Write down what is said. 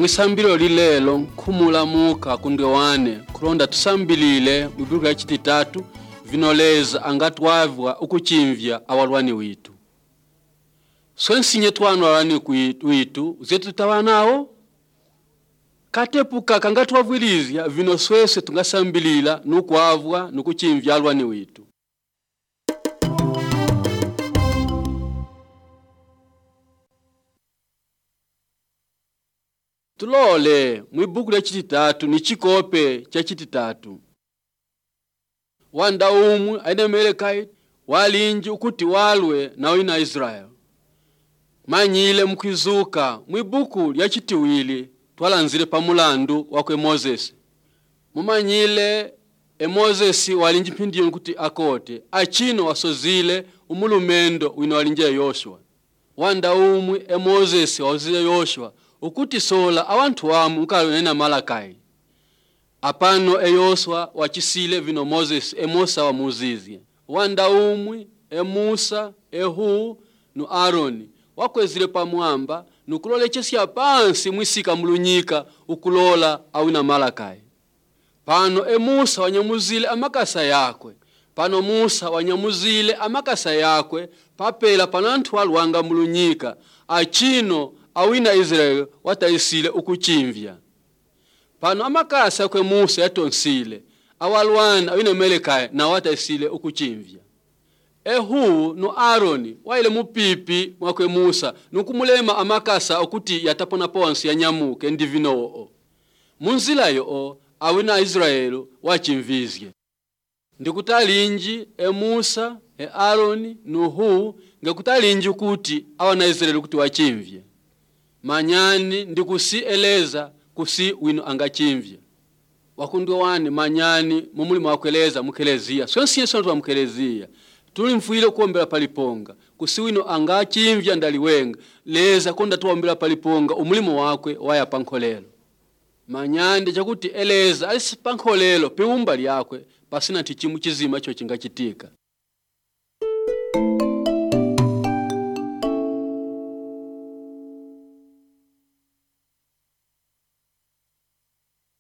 Mwisambilo lilelo nkhumulamuka kundiwane kulonda tusambilile mwibuku ya chititatu vinoleza angatwavwa ukuchimvya awalwani witu. Swensinye twanu awalwani witu zetu tutawanawo katepuka kangatwavwilizya vino swese tungasambilila nukwavwa nukuchimvya alwani witu. Tulole mwibuku ya chititatu ni chikope cha chititatu. Wanda umwe ainemelekai walinji ukuti walwe na wina Israel. Manyile mkwizuka mwibuku ya chitiwili twalanzile pamulandu wakwe Moses. Mumanyile Moses walinji mpindiyo nkuti akote achino wasozile umulumendo wino walinje Yoshua. Wanda umwe Moses wazile Yoshua ukuti sola awantu wamu nkalo nena Malakai. Apano Yoshua wachisile vino Moses Musa wa muzizye. Wanda umwe Musa Ehu nu Aroni wakwezile pamuamba nukulole chesya pansi mwisika mulunyika ukulola awina Malakai. Pano Musa wanyamuzile amakasa yakwe. Pano Musa wanyamuzile amakasa yakwe papela panantu walwanga mulunyika achino awina Israel wataisile ukuchimvya. Pano amakasa kwe Musa yatonsile awalwana awina Melekai na wataisile ukuchimvya. Ehu no Aroni waile mupipi mwakwe Musa nukumulema amakasa okuti yatapona ponsi ya nyamuke ndivinoo. Munzila yo awina Israel wachimvizye. Ndikutalinji Musa Aroni nuhu ngekutalinji ukuti awana Israel ukuti wachimvye. Manyani ndikusi eleza kusi wino angachimvya. Wakundu wani manyani mumuli mwakweleza mukelezia. Swensi yesu wa mukelezia. Tuli mfuile kuombela paliponga. Kusi wino angachimvya ndaliwenga. Leza konda tuombela paliponga umulimo wakwe waya pankholelo. Manyani chakuti eleza alisi pankholelo piumba liyakwe pasina tichimu chizima cho chingachitika.